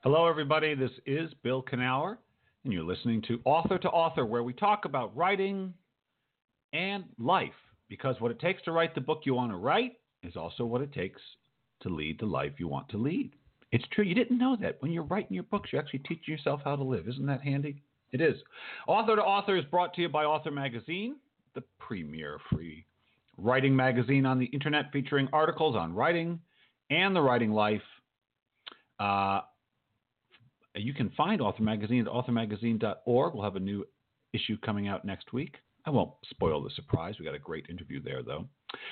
Hello, everybody. This is Bill Kenower, and you're listening to Author, where we talk about writing and life. Because what it takes to write the book you want to write is also what it takes to lead the life you want to lead. It's true. You didn't know that. When you're writing your books, you're actually teaching yourself how to live. Isn't that handy? It is. Author is brought to you by Author Magazine, the premier free writing magazine on the internet featuring articles on writing and the writing life. You can find Author Magazine at authormagazine.org. We'll have a new issue coming out next week. I won't spoil the surprise. We got a great interview there, though.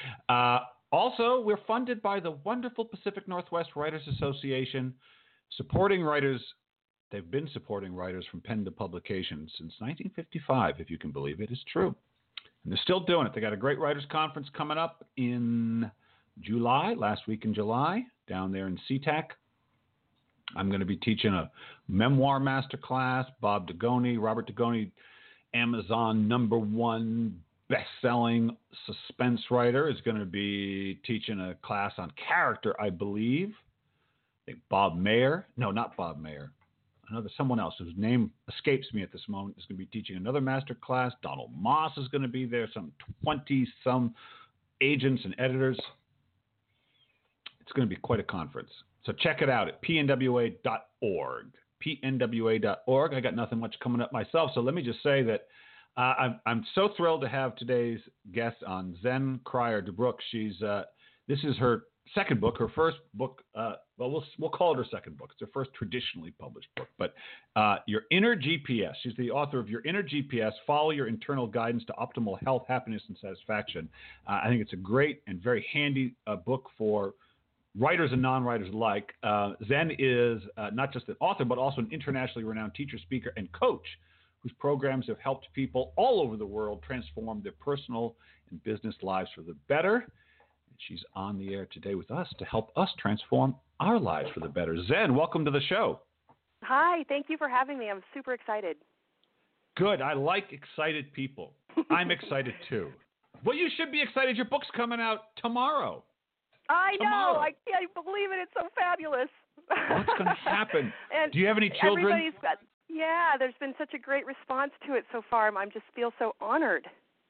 Also, we're funded by the wonderful Pacific Northwest Writers Association, supporting writers. They've been supporting writers from pen to publication since 1955, if you can believe it. It's true. And they're still doing it. They got a great writers conference coming up in July, last week in July, down there in SeaTac. I'm going to be teaching a memoir masterclass. Robert Dugoni, Amazon #1 best-selling suspense writer, is going to be teaching a class on character, I believe. I think Bob Mayer. No, not Bob Mayer. Someone else whose name escapes me at this moment is going to be teaching another master class. Donald Moss is going to be there. Some 20-some agents and editors. It's going to be quite a conference. So check it out at pnwa.org. pnwa.org. I got nothing much coming up myself, so let me just say that I'm so thrilled to have today's guest on, Zen Cryer-DeBrooke. This is her second book. Her first book, we'll call it her second book. It's her first traditionally published book. But Your Inner GPS. She's the author of Your Inner GPS: Follow Your Internal Guidance to Optimal Health, Happiness, and Satisfaction. I think it's a great and very handy book for writers and non-writers alike. Zen is not just an author, but also an internationally renowned teacher, speaker, and coach whose programs have helped people all over the world transform their personal and business lives for the better. And she's on the air today with us to help us transform our lives for the better. Zen, welcome to the show. Hi, thank you for having me. I'm super excited. Good. I like excited people. I'm excited too. Well, you should be excited. Your book's coming out tomorrow. I know. I can't believe it. It's so fabulous. What's going to happen? Do you have any children? There's been such a great response to it so far. I just feel so honored.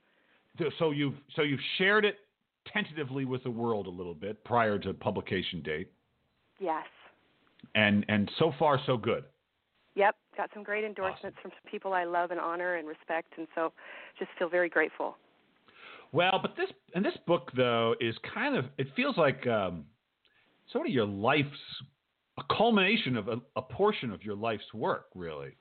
So you've shared it tentatively with the world a little bit prior to publication date. Yes. And so far so good. Yep. Got some great endorsements from some people I love and honor and respect, and so just feel very grateful. Well, but this book, though, is kind of, it feels like sort of your life's, a culmination of a portion of your life's work, really.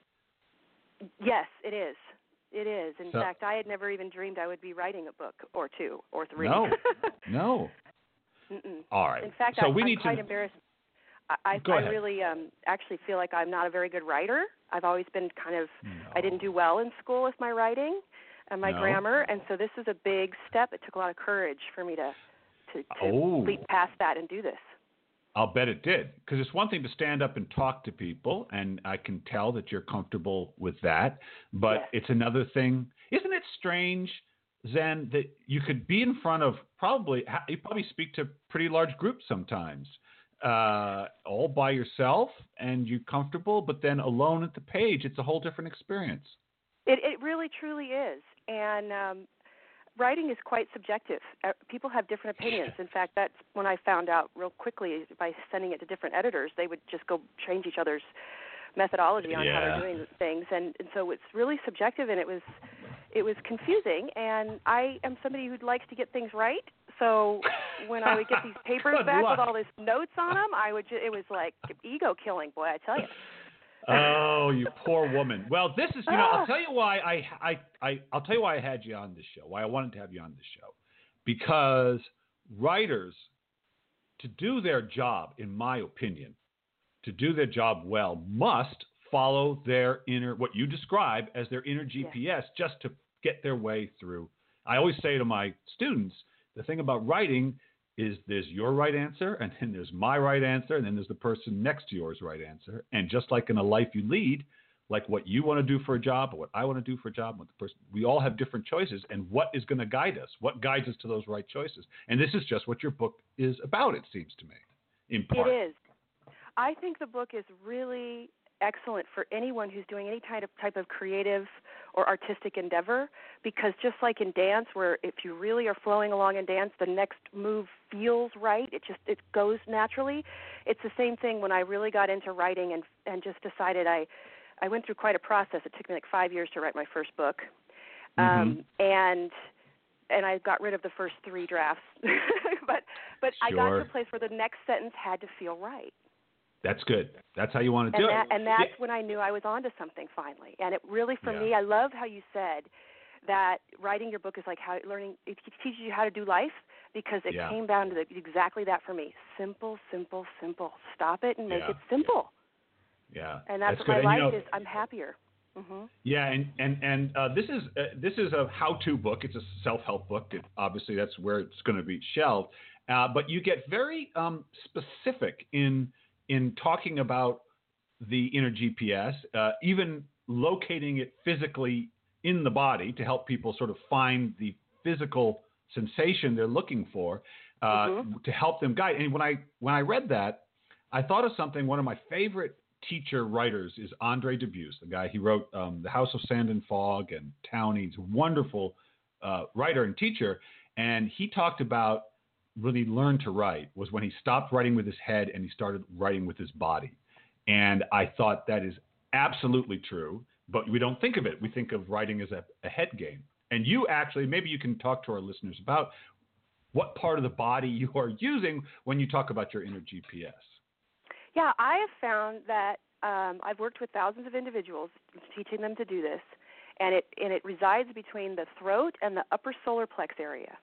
Yes, it is. It is. In fact, I had never even dreamed I would be writing a book or two or three. No. Mm-mm. All right. In fact, I'm quite embarrassed. I really actually feel like I'm not a very good writer. I've always been I didn't do well in school with my writing and my grammar, and so this is a big step. It took a lot of courage for me to leap past that and do this. I'll bet it did, because it's one thing to stand up and talk to people, and I can tell that you're comfortable with that, but It's another thing. Isn't it strange, Zen, that you could be in front of you probably speak to pretty large groups sometimes, all by yourself, and you're comfortable, but then alone at the page, it's a whole different experience. It really, truly is. And writing is quite subjective. People have different opinions. In fact, that's when I found out real quickly by sending it to different editors. They would just go change each other's methodology on how they're doing things. And so it's really subjective, and it was confusing. And I am somebody who likes to get things right. So when I would get these papers back with all these notes on them, it was like ego killing, boy, I tell you. Oh, you poor woman. Well, this is, I'll tell you why I'll tell you why I had you on this show, why I wanted to have you on this show. Because writers, to do their job, in my opinion, to do their job well, must follow their inner, what you describe as their inner GPS, just to get their way through. I always say to my students, the thing about writing is there's your right answer, and then there's my right answer, and then there's the person next to yours right answer. And just like in a life you lead, like what you want to do for a job or what I want to do for a job, what the person, we all have different choices, and what is going to guide us? What guides us to those right choices? And this is just what your book is about, it seems to me, in part. It is. I think the book is really excellent for anyone who's doing any type of creative or artistic endeavor, because just like in dance, where if you really are flowing along in dance, the next move feels right. It goes naturally. It's the same thing when I really got into writing and just decided I went through quite a process. It took me like 5 years to write my first book, and I got rid of the first 3 drafts, but Sure. I got to a place where the next sentence had to feel right. That's good. That's how you want to do it. And that's when I knew I was onto something finally. And it really, for me, I love how you said that writing your book is like it teaches you how to do life, because it came down to exactly that for me. Simple, simple, simple. Stop it and make it simple. Yeah. And that's what good. my life is. I'm happier. Mm-hmm. Yeah, and this is a how-to book. It's a self-help book. Obviously, that's where it's going to be shelved. But you get very specific in talking about the inner GPS, even locating it physically in the body to help people sort of find the physical sensation they're looking for, to help them guide. And when I read that, I thought of something. One of my favorite teacher writers is Andre Dubus, the guy. He wrote The House of Sand and Fog and Townie. He's a wonderful writer and teacher. And he talked about when he learned to write was when he stopped writing with his head and he started writing with his body. And I thought that is absolutely true, but we don't think of it. We think of writing as a head game. And you actually, maybe you can talk to our listeners about what part of the body you are using when you talk about your inner GPS. Yeah, I have found that I've worked with thousands of individuals teaching them to do this, and it resides between the throat and the upper solar plex area.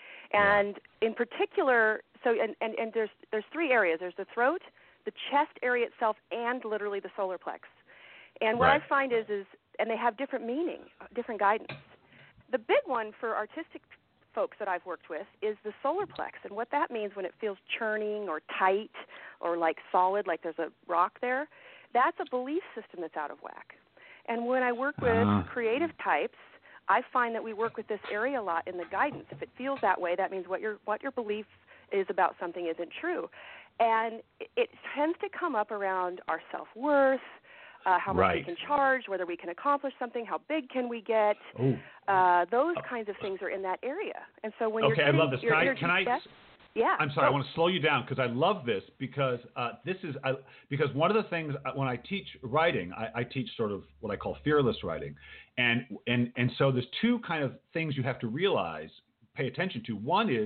And in particular, and there's 3 areas. There's the throat, the chest area itself, and literally the solar plex. And what I find is, and they have different meaning, different guidance. The big one for artistic folks that I've worked with is the solar plex, and what that means when it feels churning or tight or like solid, like there's a rock there, that's a belief system that's out of whack. And when I work with creative types, I find that we work with this area a lot in the guidance. If it feels that way, that means what your belief is about something isn't true. And it tends to come up around our self-worth, how much we can charge, whether we can accomplish something, how big can we get. Those kinds of things are in that area. And so when you're getting I love this. Can I yeah. I'm sorry. I want to slow you down because I love this because because one of the things when I teach writing, I teach sort of what I call fearless writing, and so there's 2 kind of things you have to realize, pay attention to. One is,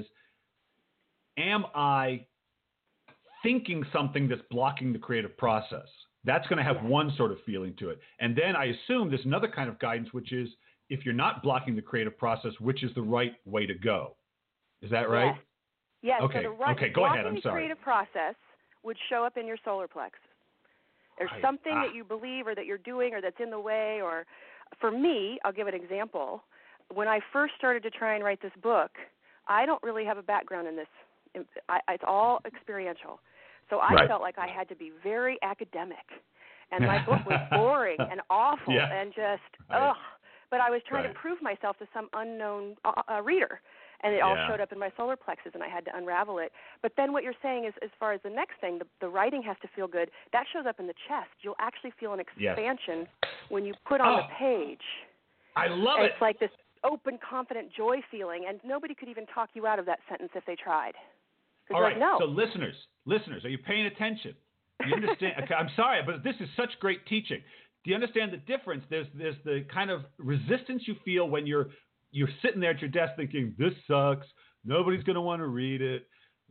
am I thinking something that's blocking the creative process? That's going to have one sort of feeling to it, and then I assume there's another kind of guidance, which is if you're not blocking the creative process, which is the right way to go. Is that right? Yes. Okay. So Go ahead. I'm the sorry. creative process would show up in your solar plex. There's something that you believe or that you're doing or that's in the way. Or for me, I'll give an example. When I first started to try and write this book, I don't really have a background in this. It's all experiential. So I felt like I had to be very academic. And my book was boring and awful and just, But I was trying to prove myself to some unknown reader. And it all showed up in my solar plexus, and I had to unravel it. But then what you're saying is, as far as the next thing, the writing has to feel good. That shows up in the chest. You'll actually feel an expansion when you put on the page. I love it. It's like this open, confident joy feeling, and nobody could even talk you out of that sentence if they tried. All right. Like, no. So listeners, are you paying attention? You understand? Okay, I'm sorry, but this is such great teaching. Do you understand the difference? There's the kind of resistance you feel when you're sitting there at your desk thinking, this sucks, nobody's going to want to read it.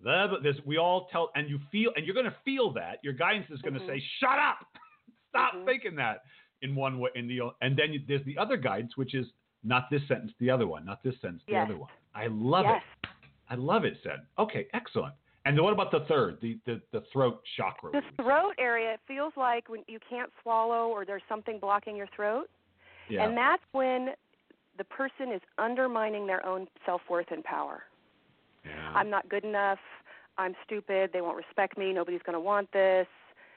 We all tell, and you feel, and you're going to feel that. Your guidance is going to say, shut up, stop thinking that in one way. And then there's the other guidance, which is not this sentence, the other one, not this sentence, the other one. I love it. I love it, Sid. Okay, excellent. And what about the third, the throat chakra? The throat area, it feels like when you can't swallow or there's something blocking your throat. Yeah. And that's when the person is undermining their own self-worth and power. Yeah. I'm not good enough. I'm stupid. They won't respect me. Nobody's going to want this.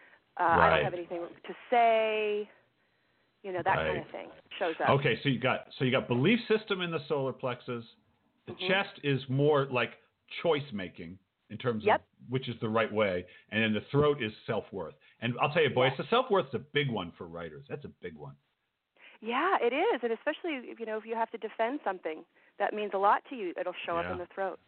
I don't have anything to say. That kind of thing shows up. Okay, so you got belief system in the solar plexus. The chest is more like choice making. in terms Yep. of which is the right way, and then the throat is self-worth. And I'll tell you, boy, Yes. it's the self-worth's a big one for writers. That's a big one. Yeah, it is, and especially if you have to defend something that means a lot to you, it'll show up in the throat.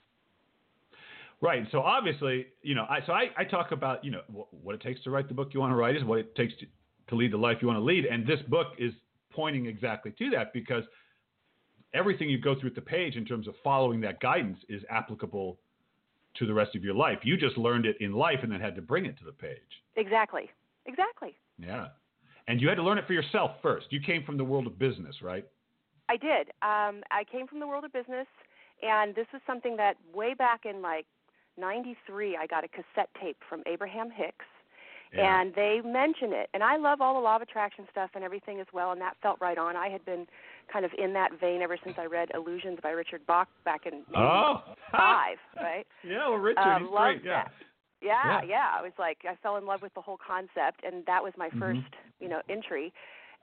Right. So obviously, I talk about, what it takes to write the book you want to write is what it takes to lead the life you want to lead. And this book is pointing exactly to that, because everything you go through at the page in terms of following that guidance is applicable to the rest of your life. You just learned it in life and then had to bring it to the page. Exactly. Yeah. And you had to learn it for yourself first. You came from the world of business, right? I did. I came from the world of business, and this was something that way back in like 93, I got a cassette tape from Abraham Hicks, and they mention it. And I love all the law of attraction stuff and everything as well, and that felt right on. I had been kind of in that vein ever since I read Illusions by Richard Bach back in 1995, right? Yeah, well, Richard, he's great. Yeah. Yeah. I was like, I fell in love with the whole concept, and that was my first, entry.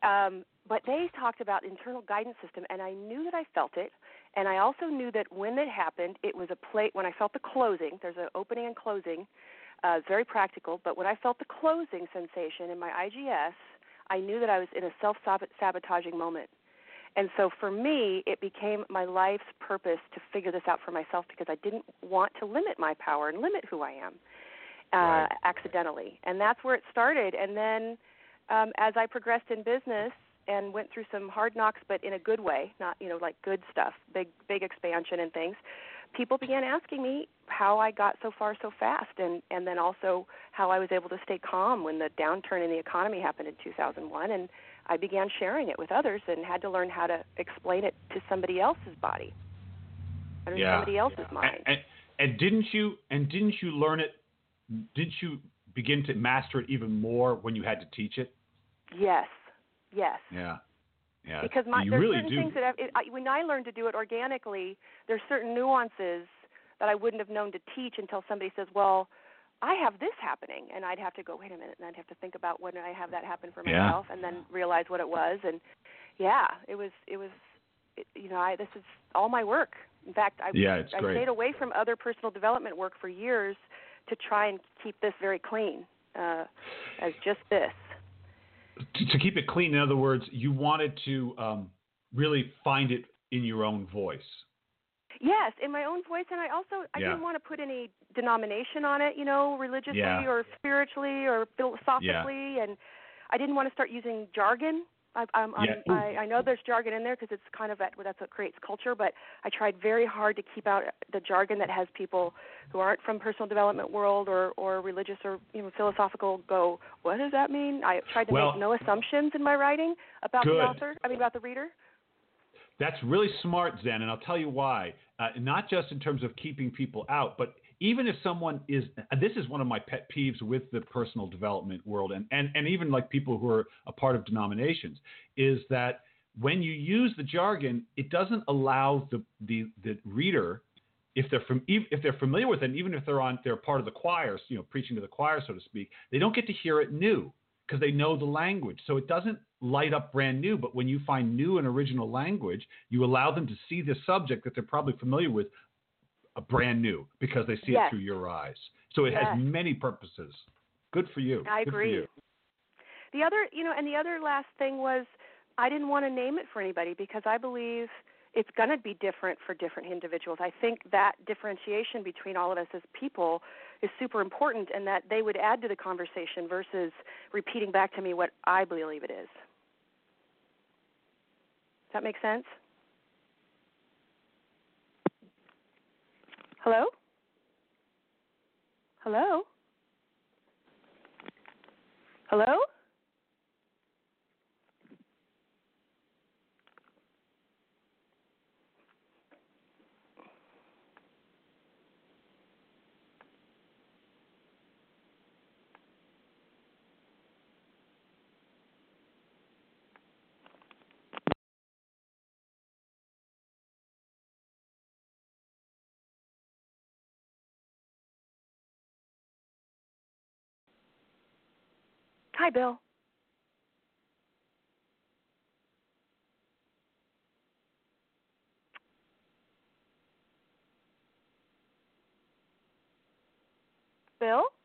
But they talked about internal guidance system, and I knew that I felt it, and I also knew that when it happened, it was when I felt the closing. There's an opening and closing. It's very practical, but when I felt the closing sensation in my IGS, I knew that I was in a self-sabotaging moment. And so for me, it became my life's purpose to figure this out for myself, because I didn't want to limit my power and limit who I am accidentally. And that's where it started. And then as I progressed in business and went through some hard knocks, but in a good way, not, like good stuff, big expansion and things, people began asking me how I got so far so fast, and then also how I was able to stay calm when the downturn in the economy happened in 2001. And I began sharing it with others and had to learn how to explain it to somebody else's body, or somebody else's mind. And didn't you learn it? Didn't you begin to master it even more when you had to teach it? Yes. Yeah. Because there's certain things that when I learned to do it organically, there's certain nuances that I wouldn't have known to teach until somebody says, "Well, I have this happening," and I'd have to go, "Wait a minute," and I'd have to think about when I have that happen for myself, and then realize what it was. And this is all my work. In fact, I stayed away from other personal development work for years to try and keep this very clean, as just this. To keep it clean, in other words, you wanted to really find it in your own voice. Yes, in my own voice, and I didn't want to put any denomination on it, religiously or spiritually or philosophically, and I didn't want to start using jargon. I know there's jargon in there because it's kind of that's what creates culture, but I tried very hard to keep out the jargon that has people who aren't from personal development world or religious or philosophical go, what does that mean? I tried to make no assumptions in my writing about about the reader. That's really smart, Zen, and I'll tell you why. Not just in terms of keeping people out, but even if someone is, this is one of my pet peeves with the personal development world, and even like people who are a part of denominations, is that when you use the jargon, it doesn't allow the reader, if they're familiar with it, and even if they're part of the choir, preaching to the choir, so to speak, they don't get to hear it new because they know the language. So it doesn't light up brand new, but when you find new and original language, you allow them to see the subject that they're probably familiar with brand new because they see it through your eyes. So it has many purposes. Good for you. I agree. Good for you. The other, and the other last thing was I didn't want to name it for anybody because I believe it's going to be different for different individuals. I think that differentiation between all of us as people is super important, and that they would add to the conversation versus repeating back to me what I believe it is. Does that make sense? Hello? Hello? Hello? Hi, Bill. Bill?